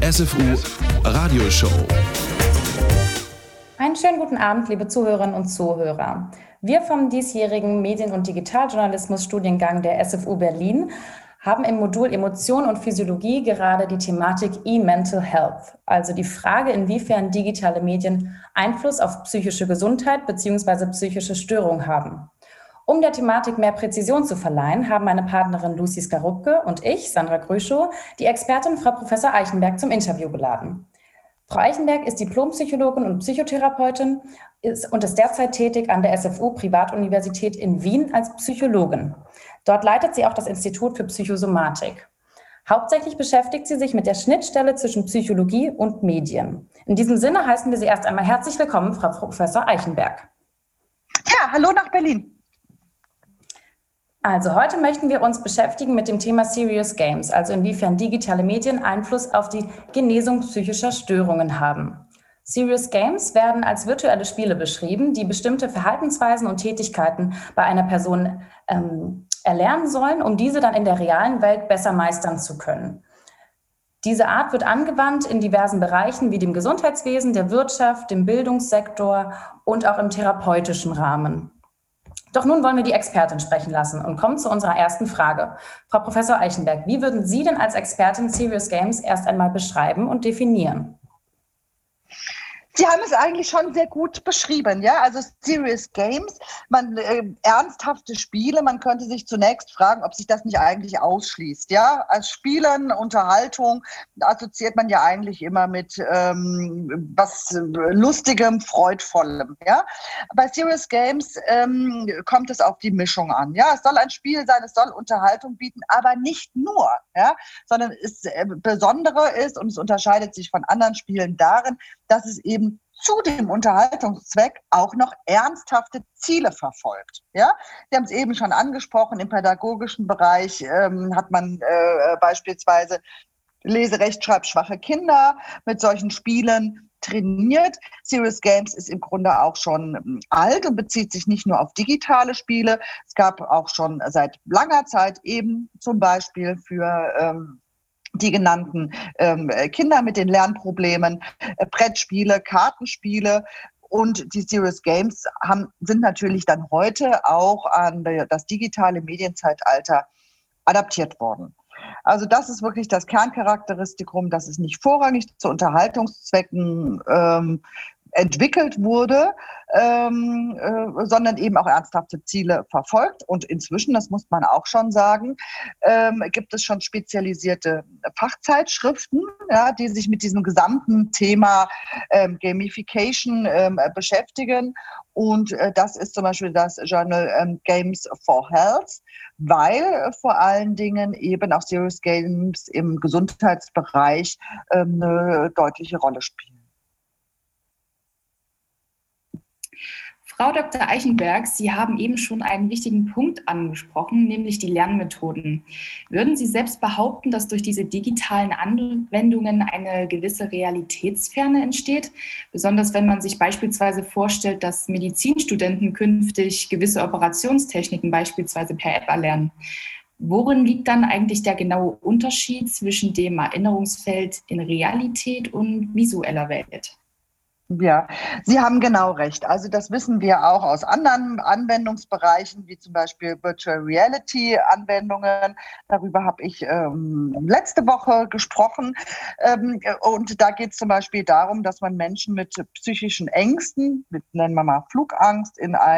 SFU Radioshow. Einen schönen guten Abend, liebe Zuhörerinnen und Zuhörer. Wir vom diesjährigen Medien- und Digitaljournalismus-Studiengang der SFU Berlin haben im Modul Emotion und Physiologie gerade die Thematik E-Mental Health, also die Frage, inwiefern digitale Medien Einfluss auf psychische Gesundheit bzw. psychische Störungen haben. Um der Thematik mehr Präzision zu verleihen, haben meine Partnerin Lucy Skarupke und ich, Sandra Gröschow, die Expertin Frau Professor Eichenberg zum Interview geladen. Frau Eichenberg ist Diplompsychologin und Psychotherapeutin und ist derzeit tätig an der SFU Privatuniversität in Wien als Psychologin. Dort leitet sie auch das Institut für Psychosomatik. Hauptsächlich beschäftigt sie sich mit der Schnittstelle zwischen Psychologie und Medien. In diesem Sinne heißen wir Sie erst einmal herzlich willkommen, Frau Professor Eichenberg. Ja, hallo nach Berlin. Also heute möchten wir uns beschäftigen mit dem Thema Serious Games, also inwiefern digitale Medien Einfluss auf die Genesung psychischer Störungen haben. Serious Games werden als virtuelle Spiele beschrieben, die bestimmte Verhaltensweisen und Tätigkeiten bei einer Person erlernen sollen, um diese dann in der realen Welt besser meistern zu können. Diese Art wird angewandt in diversen Bereichen wie dem Gesundheitswesen, der Wirtschaft, dem Bildungssektor und auch im therapeutischen Rahmen. Doch nun wollen wir die Expertin sprechen lassen und kommen zu unserer ersten Frage. Frau Professor Eichenberg, wie würden Sie denn als Expertin Serious Games erst einmal beschreiben und definieren? Sie haben es eigentlich schon sehr gut beschrieben, ja. Also Serious Games, ernsthafte Spiele. Man könnte sich zunächst fragen, ob sich das nicht eigentlich ausschließt, ja. Als Spielen, Unterhaltung assoziiert man ja eigentlich immer mit was Lustigem, Freudvollem, ja. Bei Serious Games kommt es auf die Mischung an, ja. Es soll ein Spiel sein, es soll Unterhaltung bieten, aber nicht nur, ja, sondern es Besondere ist und es unterscheidet sich von anderen Spielen darin, dass es eben zu dem Unterhaltungszweck auch noch ernsthafte Ziele verfolgt. Ja? Sie haben es eben schon angesprochen, im pädagogischen Bereich hat man beispielsweise leserechtschreibschwache Kinder mit solchen Spielen trainiert. Serious Games ist im Grunde auch schon alt und bezieht sich nicht nur auf digitale Spiele. Es gab auch schon seit langer Zeit eben zum Beispiel für die genannten Kinder mit den Lernproblemen, Brettspiele, Kartenspiele und die Serious Games sind natürlich dann heute auch an das digitale Medienzeitalter adaptiert worden. Also das ist wirklich das Kerncharakteristikum, dass es nicht vorrangig zu Unterhaltungszwecken entwickelt wurde, sondern eben auch ernsthafte Ziele verfolgt. Und inzwischen, das muss man auch schon sagen, gibt es schon spezialisierte Fachzeitschriften, ja, die sich mit diesem gesamten Thema Gamification beschäftigen. Und das ist zum Beispiel das Journal Games for Health, weil vor allen Dingen eben auch Serious Games im Gesundheitsbereich eine deutliche Rolle spielen. Frau Dr. Eichenberg, Sie haben eben schon einen wichtigen Punkt angesprochen, nämlich die Lernmethoden. Würden Sie selbst behaupten, dass durch diese digitalen Anwendungen eine gewisse Realitätsferne entsteht? Besonders wenn man sich beispielsweise vorstellt, dass Medizinstudenten künftig gewisse Operationstechniken beispielsweise per App erlernen. Worin liegt dann eigentlich der genaue Unterschied zwischen dem Erinnerungsfeld in Realität und visueller Welt? Ja, Sie haben genau recht. Also das wissen wir auch aus anderen Anwendungsbereichen, wie zum Beispiel Virtual Reality Anwendungen. Darüber habe ich letzte Woche gesprochen. Und da geht es zum Beispiel darum, dass man Menschen mit psychischen Ängsten, nennen wir mal Flugangst,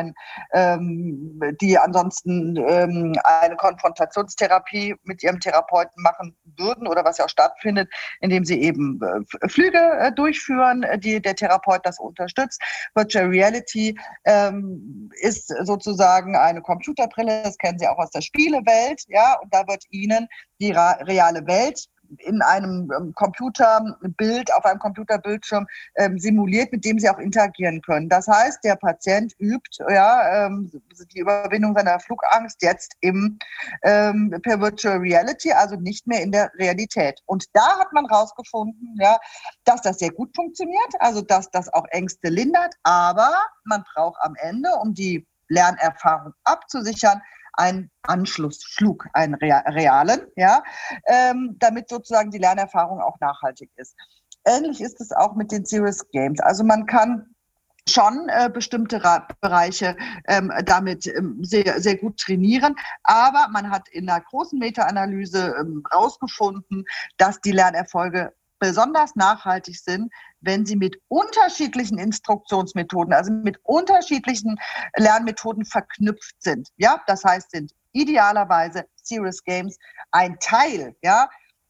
die ansonsten eine Konfrontationstherapie mit ihrem Therapeuten machen würden oder was ja auch stattfindet, indem sie eben Flüge durchführen, die der Therapeut das unterstützt. Virtual Reality ist sozusagen eine Computerbrille, das kennen Sie auch aus der Spielewelt, ja, und da wird Ihnen die reale Welt in einem Computerbild, auf einem Computerbildschirm simuliert, mit dem sie auch interagieren können. Das heißt, der Patient übt die Überwindung seiner Flugangst jetzt per Virtual Reality, also nicht mehr in der Realität. Und da hat man rausgefunden, ja, dass das sehr gut funktioniert, also dass das auch Ängste lindert, aber man braucht am Ende, um die Lernerfahrung abzusichern, einen Anschluss schlug, einen realen, ja, damit sozusagen die Lernerfahrung auch nachhaltig ist. Ähnlich ist es auch mit den Serious Games. Also man kann schon bestimmte Bereiche damit sehr, sehr gut trainieren. Aber man hat in einer großen Meta-Analyse rausgefunden, dass die Lernerfolge besonders nachhaltig sind, wenn sie mit unterschiedlichen Instruktionsmethoden, also mit unterschiedlichen Lernmethoden verknüpft sind. Ja, das heißt, sind idealerweise Serious Games ein Teil, ja,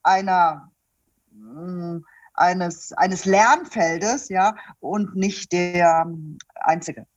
eines Lernfeldes, ja, und nicht der einzige.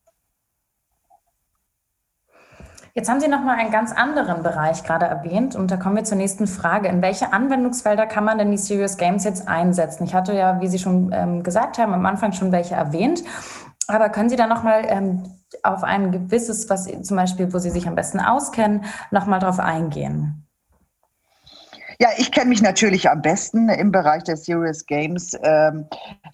Jetzt haben Sie noch mal einen ganz anderen Bereich gerade erwähnt und da kommen wir zur nächsten Frage. In welche Anwendungsfelder kann man denn die Serious Games jetzt einsetzen? Ich hatte ja, wie Sie schon gesagt haben, am Anfang schon welche erwähnt. Aber können Sie da noch mal auf ein gewisses, was zum Beispiel, wo Sie sich am besten auskennen, noch mal drauf eingehen? Ja, ich kenne mich natürlich am besten im Bereich der Serious Games, im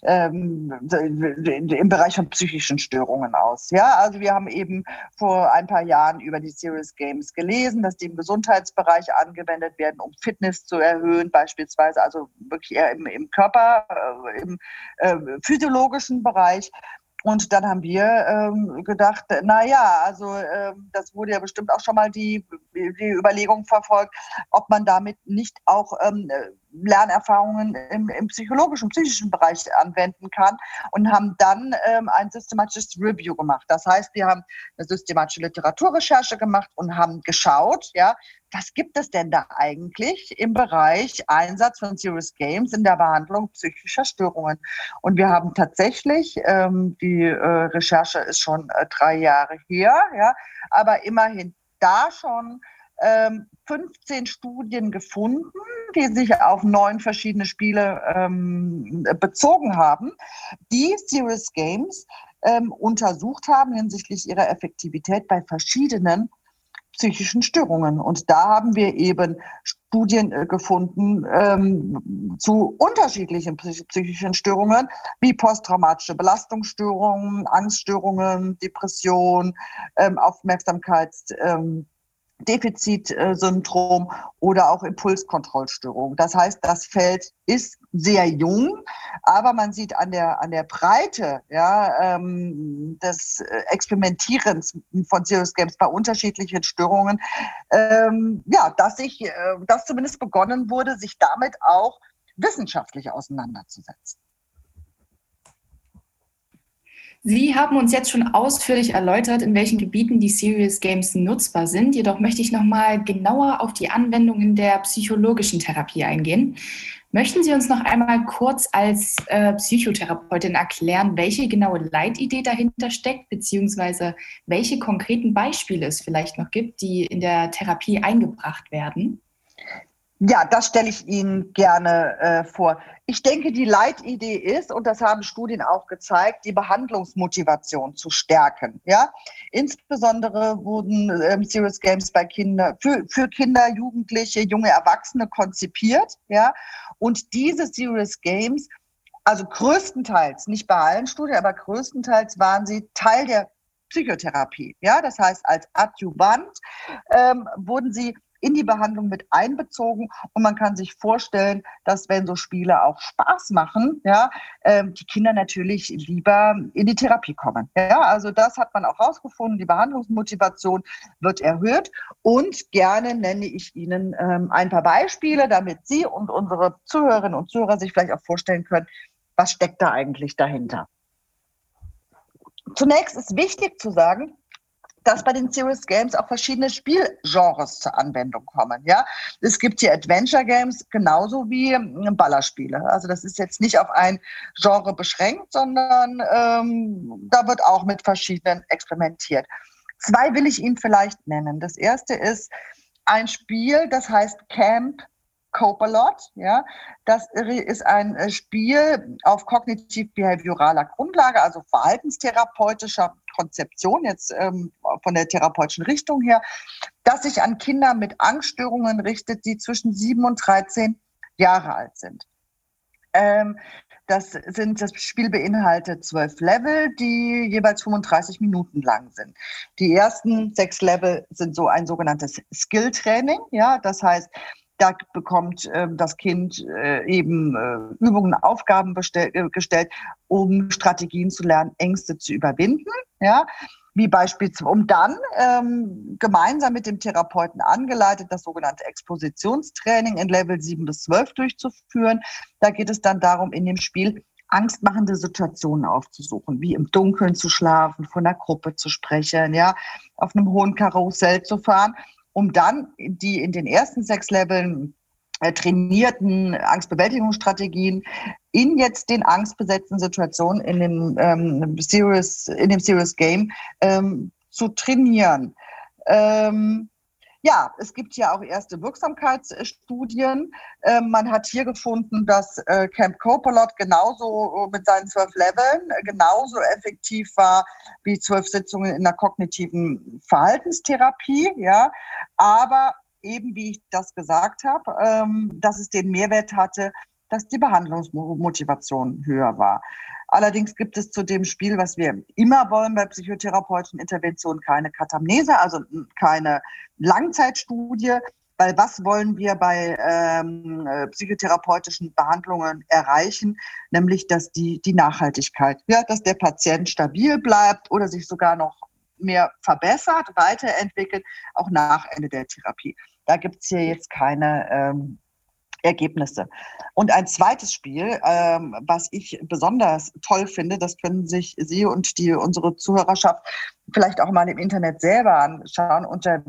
Bereich von psychischen Störungen aus. Ja, also wir haben eben vor ein paar Jahren über die Serious Games gelesen, dass die im Gesundheitsbereich angewendet werden, um Fitness zu erhöhen, beispielsweise, also wirklich eher im Körper, im physiologischen Bereich. Und dann haben wir gedacht, das wurde ja bestimmt auch schon mal die Überlegung verfolgt, ob man damit nicht auch Lernerfahrungen im psychischen Bereich anwenden kann und haben dann ein systematisches Review gemacht. Das heißt, wir haben eine systematische Literaturrecherche gemacht und haben geschaut, ja, was gibt es denn da eigentlich im Bereich Einsatz von Serious Games in der Behandlung psychischer Störungen? Und wir haben tatsächlich, die Recherche ist schon 3 Jahre her, ja, aber immerhin da schon 15 Studien gefunden, die sich auf 9 verschiedene Spiele bezogen haben, die Serious Games untersucht haben hinsichtlich ihrer Effektivität bei verschiedenen psychischen Störungen. Und da haben wir eben Studien gefunden zu unterschiedlichen psychischen Störungen, wie posttraumatische Belastungsstörungen, Angststörungen, Depression, Aufmerksamkeitsdefizitsyndrom oder auch Impulskontrollstörung. Das heißt, das Feld ist sehr jung, aber man sieht an der Breite, ja, des Experimentierens von Serious Games bei unterschiedlichen Störungen, dass zumindest begonnen wurde, sich damit auch wissenschaftlich auseinanderzusetzen. Sie haben uns jetzt schon ausführlich erläutert, in welchen Gebieten die Serious Games nutzbar sind. Jedoch möchte ich noch mal genauer auf die Anwendungen der psychologischen Therapie eingehen. Möchten Sie uns noch einmal kurz als Psychotherapeutin erklären, welche genaue Leitidee dahinter steckt, beziehungsweise welche konkreten Beispiele es vielleicht noch gibt, die in der Therapie eingebracht werden? Ja, das stelle ich Ihnen gerne vor. Ich denke, die Leitidee ist, und das haben Studien auch gezeigt, die Behandlungsmotivation zu stärken. Ja? Insbesondere wurden Serious Games bei für Kinder, Jugendliche, junge Erwachsene konzipiert. Ja? Und diese Serious Games, also größtenteils, nicht bei allen Studien, aber größtenteils waren sie Teil der Psychotherapie. Ja? Das heißt, als Adjuvant wurden sie in die Behandlung mit einbezogen und man kann sich vorstellen, dass wenn so Spiele auch Spaß machen, ja, die Kinder natürlich lieber in die Therapie kommen. Ja, also das hat man auch rausgefunden, die Behandlungsmotivation wird erhöht und gerne nenne ich Ihnen ein paar Beispiele, damit Sie und unsere Zuhörerinnen und Zuhörer sich vielleicht auch vorstellen können, was steckt da eigentlich dahinter. Zunächst ist wichtig zu sagen, dass bei den Serious Games auch verschiedene Spielgenres zur Anwendung kommen. Ja? Es gibt hier Adventure Games genauso wie Ballerspiele. Also das ist jetzt nicht auf ein Genre beschränkt, sondern da wird auch mit verschiedenen experimentiert. 2 will ich Ihnen vielleicht nennen. Das erste ist ein Spiel, das heißt Camp Cope-A-Lot, ja, das ist ein Spiel auf kognitiv-behavioraler Grundlage, also verhaltenstherapeutischer Konzeption, jetzt von der therapeutischen Richtung her, das sich an Kinder mit Angststörungen richtet, die zwischen 7 und 13 Jahre alt sind. Das Spiel beinhaltet 12 Level, die jeweils 35 Minuten lang sind. Die ersten 6 Level sind so ein sogenanntes Skill-Training. Ja, das heißt, da bekommt das Kind eben Übungen, Aufgaben gestellt, um Strategien zu lernen, Ängste zu überwinden. Ja, wie beispielsweise, um dann gemeinsam mit dem Therapeuten angeleitet das sogenannte Expositionstraining in Level 7 bis 12 durchzuführen. Da geht es dann darum, in dem Spiel angstmachende Situationen aufzusuchen, wie im Dunkeln zu schlafen, von einer Gruppe zu sprechen, ja, auf einem hohen Karussell zu fahren, um dann die in den ersten 6 Leveln trainierten Angstbewältigungsstrategien in jetzt den angstbesetzten Situationen in dem Serious Game zu trainieren. Ja, es gibt ja auch erste Wirksamkeitsstudien. Man hat hier gefunden, dass Camp Copilot genauso mit seinen 12 Leveln genauso effektiv war wie 12 Sitzungen in der kognitiven Verhaltenstherapie. Ja, aber eben wie ich das gesagt habe, dass es den Mehrwert hatte, dass die Behandlungsmotivation höher war. Allerdings gibt es zu dem Spiel, was wir immer wollen bei psychotherapeutischen Interventionen, keine Katamnese, also keine Langzeitstudie, weil was wollen wir bei psychotherapeutischen Behandlungen erreichen? Nämlich, dass die Nachhaltigkeit, ja, dass der Patient stabil bleibt oder sich sogar noch mehr verbessert, weiterentwickelt, auch nach Ende der Therapie. Da gibt es hier jetzt keine Ergebnisse. Und ein zweites Spiel, was ich besonders toll finde, das können sich Sie und unsere Zuhörerschaft vielleicht auch mal im Internet selber anschauen, unter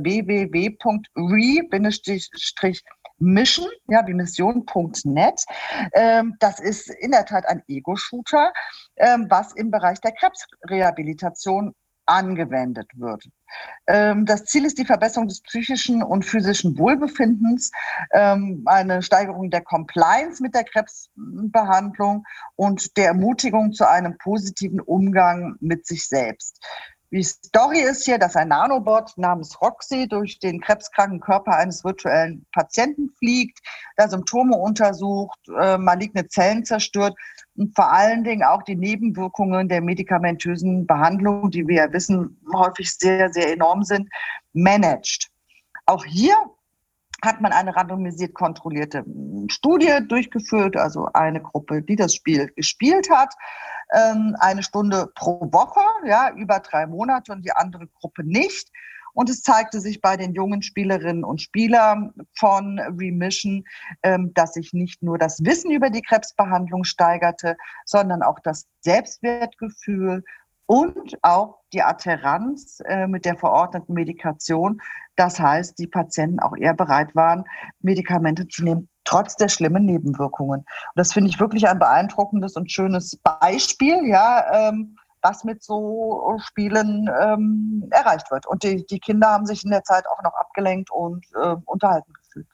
www.re-mission, ja, wie Mission.net. Das ist in der Tat ein Ego-Shooter, was im Bereich der Krebsrehabilitation angewendet wird. Das Ziel ist die Verbesserung des psychischen und physischen Wohlbefindens, eine Steigerung der Compliance mit der Krebsbehandlung und der Ermutigung zu einem positiven Umgang mit sich selbst. Die Story ist hier, dass ein Nanobot namens Roxy durch den krebskranken Körper eines virtuellen Patienten fliegt, da Symptome untersucht, maligne Zellen zerstört und vor allen Dingen auch die Nebenwirkungen der medikamentösen Behandlung, die wir ja wissen, häufig sehr, sehr enorm sind, managt. Auch hier hat man eine randomisiert kontrollierte Studie durchgeführt, also eine Gruppe, die das Spiel gespielt hat, 1 Stunde pro Woche, ja, über 3 Monate und die andere Gruppe nicht. Und es zeigte sich bei den jungen Spielerinnen und Spielern von Remission, dass sich nicht nur das Wissen über die Krebsbehandlung steigerte, sondern auch das Selbstwertgefühl und auch die Adhärenz mit der verordneten Medikation. Das heißt, die Patienten auch eher bereit waren, Medikamente zu nehmen, trotz der schlimmen Nebenwirkungen. Und das finde ich wirklich ein beeindruckendes und schönes Beispiel, ja, was mit so Spielen erreicht wird. Und die Kinder haben sich in der Zeit auch noch abgelenkt und unterhalten gefühlt.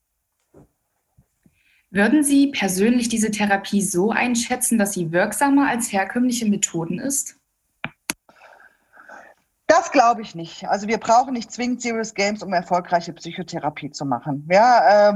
Würden Sie persönlich diese Therapie so einschätzen, dass sie wirksamer als herkömmliche Methoden ist? Das glaube ich nicht. Also wir brauchen nicht zwingend Serious Games, um erfolgreiche Psychotherapie zu machen. Ja,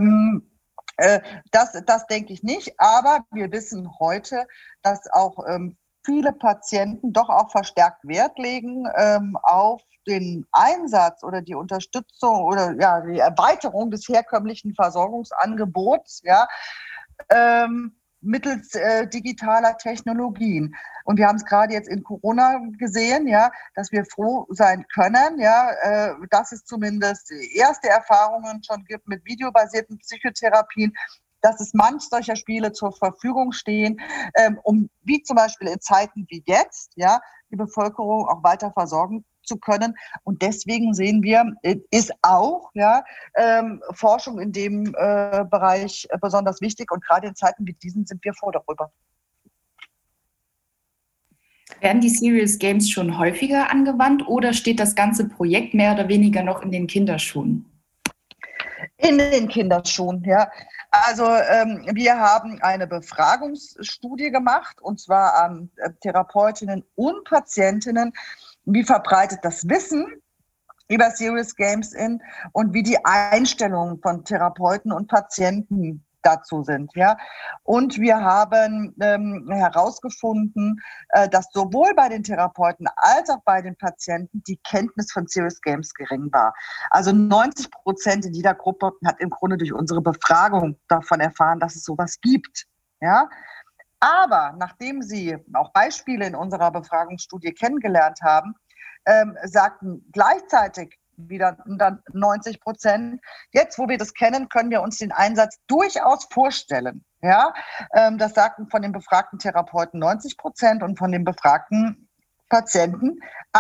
das denke ich nicht. Aber wir wissen heute, dass auch viele Patienten doch auch verstärkt Wert legen auf den Einsatz oder die Unterstützung oder ja die Erweiterung des herkömmlichen Versorgungsangebots, ja, mittels digitaler Technologien. Und wir haben es gerade jetzt in Corona gesehen, ja, dass wir froh sein können, ja, dass es zumindest erste Erfahrungen schon gibt mit videobasierten Psychotherapien, dass es manch solcher Spiele zur Verfügung stehen, um wie zum Beispiel in Zeiten wie jetzt, ja, die Bevölkerung auch weiter versorgen zu können. Und deswegen sehen wir, ist auch ja, Forschung in dem Bereich besonders wichtig. Und gerade in Zeiten wie diesen sind wir froh darüber. Werden die Serious Games schon häufiger angewandt oder steht das ganze Projekt mehr oder weniger noch in den Kinderschuhen? In den Kinderschuhen, ja. Also wir haben eine Befragungsstudie gemacht, und zwar an Therapeutinnen und Patientinnen, wie verbreitet das Wissen über Serious Games und wie die Einstellung von Therapeuten und Patienten dazu sind. Ja? Und wir haben herausgefunden, dass sowohl bei den Therapeuten als auch bei den Patienten die Kenntnis von Serious Games gering war. Also 90% in jeder Gruppe hat im Grunde durch unsere Befragung davon erfahren, dass es sowas gibt. Ja? Aber nachdem sie auch Beispiele in unserer Befragungsstudie kennengelernt haben, sagten gleichzeitig wieder dann 90%. Jetzt, wo wir das kennen, können wir uns den Einsatz durchaus vorstellen. Ja, das sagten von den befragten Therapeuten 90% und von den befragten Patienten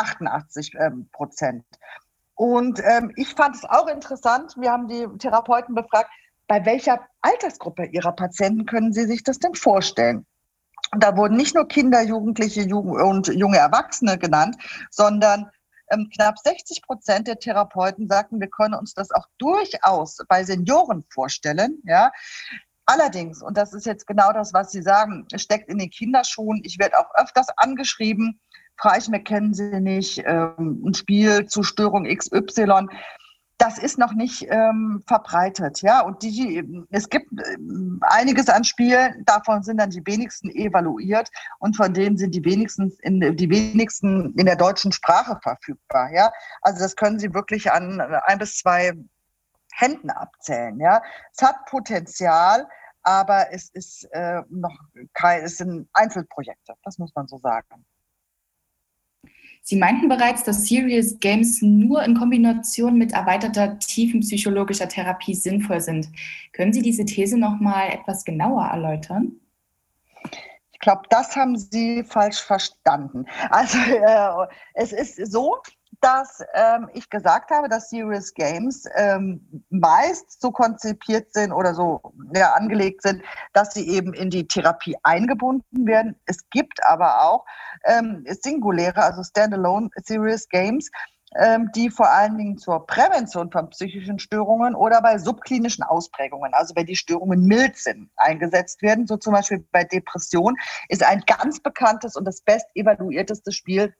88%. Und ich fand es auch interessant, wir haben die Therapeuten befragt, bei welcher Altersgruppe ihrer Patienten können sie sich das denn vorstellen? Und da wurden nicht nur Kinder, Jugendliche und junge Erwachsene genannt, sondern knapp 60% der Therapeuten sagten, wir können uns das auch durchaus bei Senioren vorstellen. Ja. Allerdings, und das ist jetzt genau das, was Sie sagen, steckt in den Kinderschuhen. Ich werde auch öfters angeschrieben, Frau Eichenberg, kennen Sie nicht ein Spiel zu Störung XY? Das ist noch nicht verbreitet, ja. Und es gibt einiges an Spielen, davon sind dann die wenigsten evaluiert und von denen sind die wenigsten in der deutschen Sprache verfügbar, ja. Also das können Sie wirklich an 1 bis 2 Händen abzählen, ja. Es hat Potenzial, aber es ist es sind Einzelprojekte, das muss man so sagen. Sie meinten bereits, dass Serious Games nur in Kombination mit erweiterter tiefenpsychologischer Therapie sinnvoll sind. Können Sie diese These noch mal etwas genauer erläutern? Ich glaube, das haben Sie falsch verstanden. Also es ist so, dass ich gesagt habe, dass Serious Games meist so konzipiert sind oder so angelegt sind, dass sie eben in die Therapie eingebunden werden. Es gibt aber auch singuläre, also Standalone Serious Games, die vor allen Dingen zur Prävention von psychischen Störungen oder bei subklinischen Ausprägungen, also wenn die Störungen mild sind, eingesetzt werden. So zum Beispiel bei Depression ist ein ganz bekanntes und das bestevaluierteste Spiel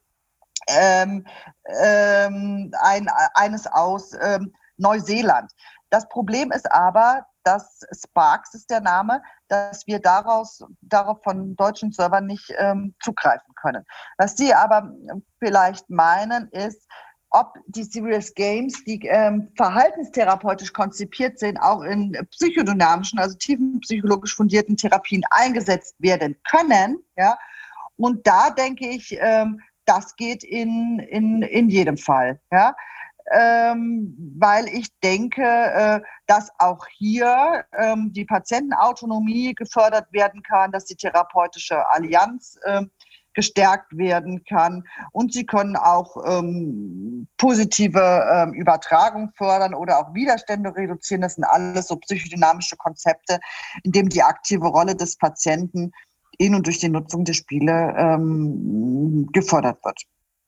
eines aus Neuseeland. Das Problem ist aber, dass Sparks ist der Name, dass wir darauf von deutschen Servern nicht zugreifen können. Was Sie aber vielleicht meinen, ist, ob die Serious Games, die verhaltenstherapeutisch konzipiert sind, auch in psychodynamischen, also tiefenpsychologisch fundierten Therapien eingesetzt werden können. Ja? Und da denke ich, das geht in jedem Fall, ja, weil ich denke, dass auch hier die Patientenautonomie gefördert werden kann, dass die therapeutische Allianz gestärkt werden kann und sie können auch positive Übertragung fördern oder auch Widerstände reduzieren. Das sind alles so psychodynamische Konzepte, in denen die aktive Rolle des Patienten in und durch die Nutzung der Spiele gefördert wird.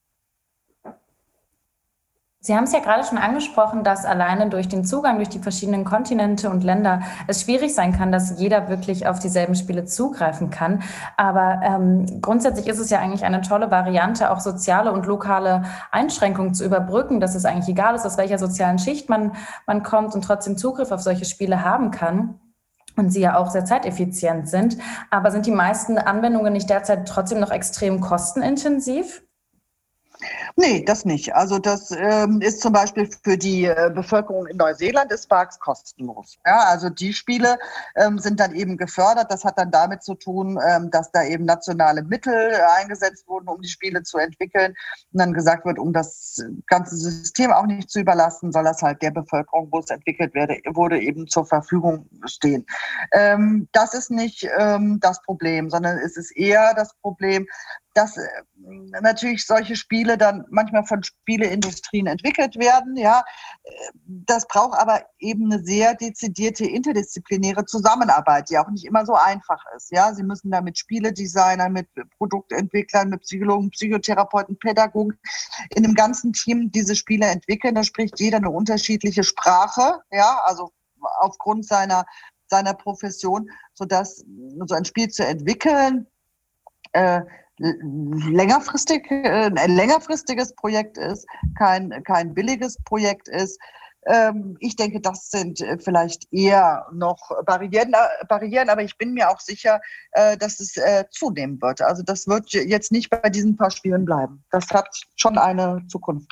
Sie haben es ja gerade schon angesprochen, dass alleine durch den Zugang durch die verschiedenen Kontinente und Länder es schwierig sein kann, dass jeder wirklich auf dieselben Spiele zugreifen kann. Aber grundsätzlich ist es ja eigentlich eine tolle Variante, auch soziale und lokale Einschränkungen zu überbrücken, dass es eigentlich egal ist, aus welcher sozialen Schicht man kommt und trotzdem Zugriff auf solche Spiele haben kann. Und sie ja auch sehr zeiteffizient sind. Aber sind die meisten Anwendungen nicht derzeit trotzdem noch extrem kostenintensiv? Nee, das nicht. Also das ist zum Beispiel für die Bevölkerung in Neuseeland ist Sparks kostenlos. Ja, also die Spiele sind dann eben gefördert. Das hat dann damit zu tun, dass da eben nationale Mittel eingesetzt wurden, um die Spiele zu entwickeln. Und dann gesagt wird, um das ganze System auch nicht zu überlasten, soll das halt der Bevölkerung, wo es entwickelt wurde, eben zur Verfügung stehen. Das ist nicht das Problem, sondern es ist eher das Problem, dass natürlich solche Spiele dann manchmal von Spieleindustrien entwickelt werden. Ja, das braucht aber eben eine sehr dezidierte interdisziplinäre Zusammenarbeit, die auch nicht immer so einfach ist. Ja, Sie müssen da mit Spieledesignern, mit Produktentwicklern, mit Psychologen, Psychotherapeuten, Pädagogen in einem ganzen Team diese Spiele entwickeln. Da spricht jeder eine unterschiedliche Sprache. Ja, also aufgrund seiner Profession, sodass so ein Spiel zu entwickeln ein längerfristiges Projekt ist, kein billiges Projekt ist. Ich denke, das sind vielleicht eher noch Barrieren, aber ich bin mir auch sicher, dass es zunehmen wird. Also das wird jetzt nicht bei diesen paar Spielen bleiben. Das hat schon eine Zukunft.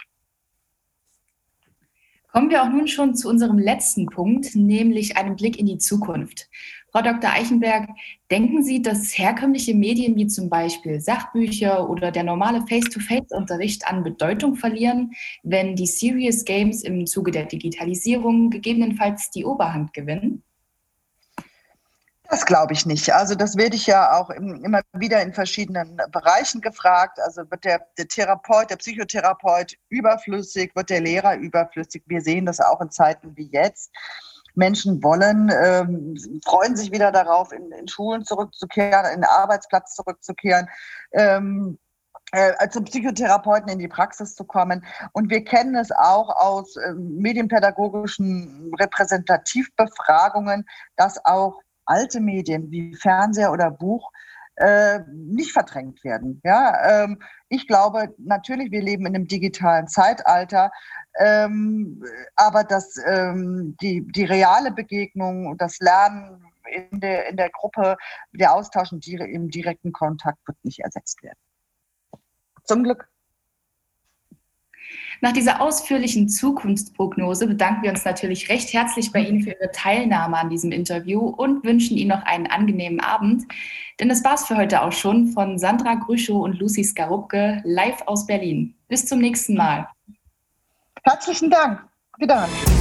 Kommen wir auch nun schon zu unserem letzten Punkt, nämlich einem Blick in die Zukunft. Frau Dr. Eichenberg, denken Sie, dass herkömmliche Medien wie zum Beispiel Sachbücher oder der normale Face-to-Face-Unterricht an Bedeutung verlieren, wenn die Serious Games im Zuge der Digitalisierung gegebenenfalls die Oberhand gewinnen? Das glaube ich nicht. Also das werde ich ja auch immer wieder in verschiedenen Bereichen gefragt. Also wird der Therapeut, der Psychotherapeut überflüssig, wird der Lehrer überflüssig? Wir sehen das auch in Zeiten wie jetzt. Menschen freuen sich wieder darauf, in Schulen zurückzukehren, in den Arbeitsplatz zurückzukehren, zum Psychotherapeuten in die Praxis zu kommen. Und wir kennen es auch aus medienpädagogischen Repräsentativbefragungen, dass auch alte Medien wie Fernseher oder Buch nicht verdrängt werden. Ja? Ich glaube, natürlich, wir leben in einem digitalen Zeitalter, aber dass die reale Begegnung und das Lernen in der Gruppe, der Austausch im direkten Kontakt wird nicht ersetzt werden. Zum Glück. Nach dieser ausführlichen Zukunftsprognose bedanken wir uns natürlich recht herzlich bei Ihnen für Ihre Teilnahme an diesem Interview und wünschen Ihnen noch einen angenehmen Abend. Denn das war's für heute auch schon von Sandra Grüschow und Lucy Skarupke live aus Berlin. Bis zum nächsten Mal. Herzlichen Dank. Wiederhören.